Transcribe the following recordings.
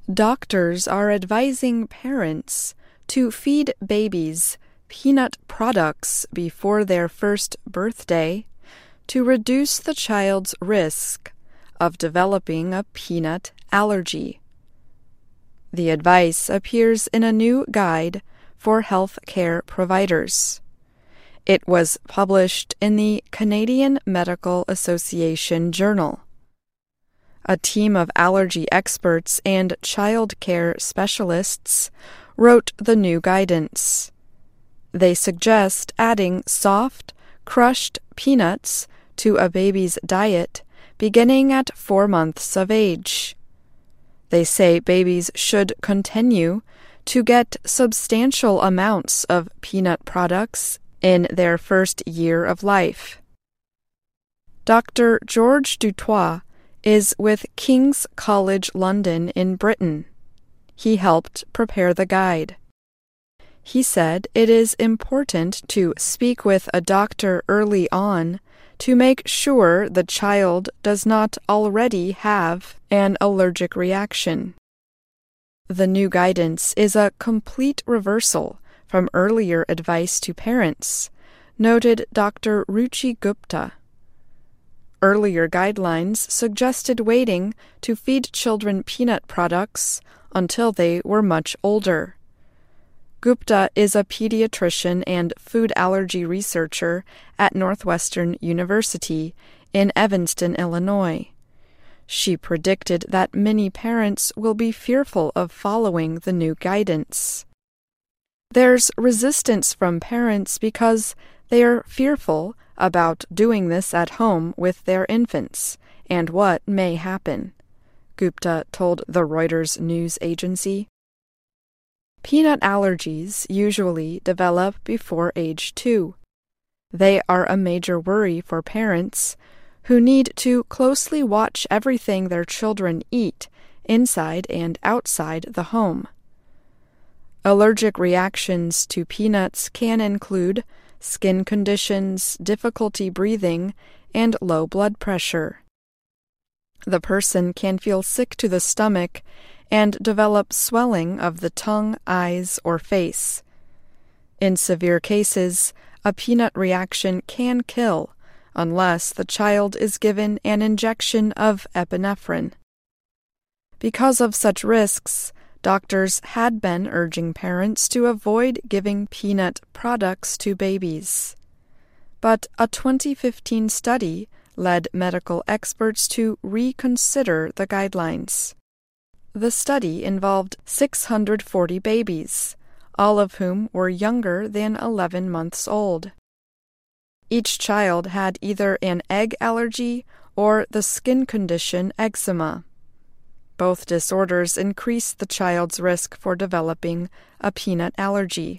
Doctors are advising parents to feed babies peanut products before their first birthday to reduce the child's risk of developing a peanut allergy. The advice appears in a new guide for health care providers. It was published in the Canadian Medical Association Journal. A team of allergy experts and child care specialists wrote the new guidance. They suggest adding soft, crushed peanuts to a baby's diet beginning at 4 months of age. They say babies should continue to get substantial amounts of peanut products in their first year of life. Dr. George Dutoit is with King's College London in Britain. He helped prepare the guide. He said it is important to speak with a doctor early on to make sure the child does not already have an allergic reaction. The new guidance is a complete reversal from earlier advice to parents, noted Dr. Ruchi Gupta. Earlier guidelines suggested waiting to feed children peanut products until they were much older. Gupta is a pediatrician and food allergy researcher at Northwestern University in Evanston, Illinois. She predicted that many parents will be fearful of following the new guidance. There's resistance from parents because they are fearful about doing this at home with their infants and what may happen, Gupta told the Reuters news agency. Peanut allergies usually develop before age 2. They are a major worry for parents who need to closely watch everything their children eat inside and outside the home. Allergic reactions to peanuts can include skin conditions, difficulty breathing, and low blood pressure. The person can feel sick to the stomach and develop swelling of the tongue, eyes, or face. In severe cases, a peanut reaction can kill unless the child is given an injection of epinephrine. Because of such risks, doctors had been urging parents to avoid giving peanut products to babies. But a 2015 study led medical experts to reconsider the guidelines. The study involved 640 babies, all of whom were younger than 11 months old. Each child had either an egg allergy or the skin condition eczema. Both disorders increased the child's risk for developing a peanut allergy.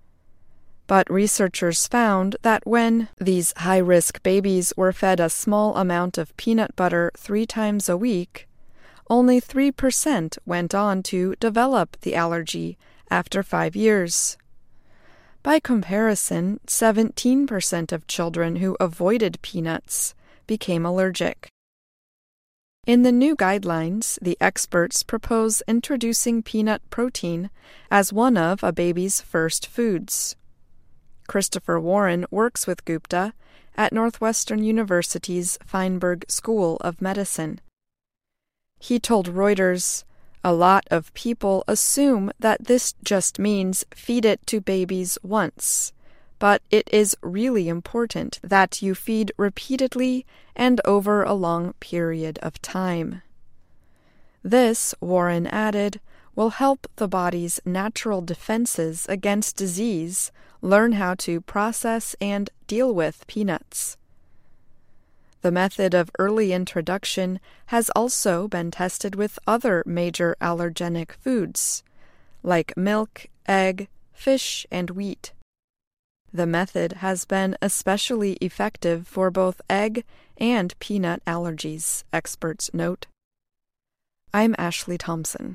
But researchers found that when these high-risk babies were fed a small amount of peanut butter 3 times a week, only 3% went on to develop the allergy after 5 years. By comparison, 17% of children who avoided peanuts became allergic. In the new guidelines, the experts propose introducing peanut protein as one of a baby's first foods. Christopher Warren works with Gupta at Northwestern University's Feinberg School of Medicine. He told Reuters, "A lot of people assume that this just means feed it to babies once, but it is really important that you feed repeatedly and over a long period of time." This, Warren added, will help the body's natural defenses against disease learn how to process and deal with peanuts. The method of early introduction has also been tested with other major allergenic foods, like milk, egg, fish, and wheat. The method has been especially effective for both egg and peanut allergies, experts note. I'm Ashley Thompson.